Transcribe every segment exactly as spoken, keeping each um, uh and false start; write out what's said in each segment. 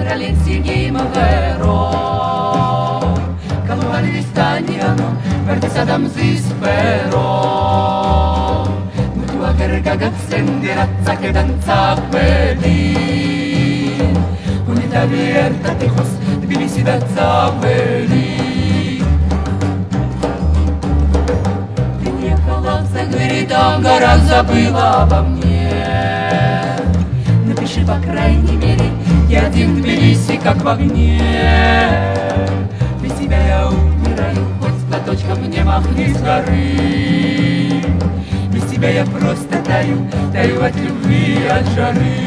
Каролин синим vero Calore di stagnano verde sadam zispero Mutua garga gazzendi razza che danza quelli Unità abierta tejos Tbilisi da Цапели Приехала в Загорье, там гора забыла обо мне Напиши, по крайней мере, я один в Тбилиси, как в огне Без тебя я умираю, хоть с платочком мне махни с горы Без тебя я просто таю, таю от любви, от жары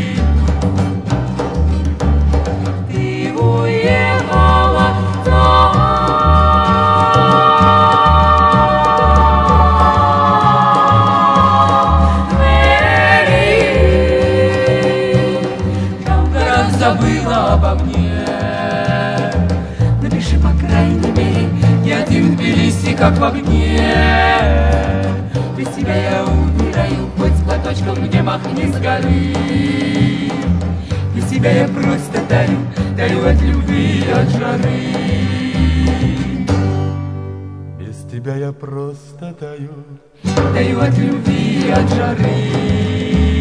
Ты уехала забыла обо мне Напиши, по крайней мере, я один в Тбилиси, как в огне Без тебя я умираю, хоть с платочком мне махни с горы Без тебя я просто таю, таю от любви, от жары Без тебя я просто таю, таю от любви, от жары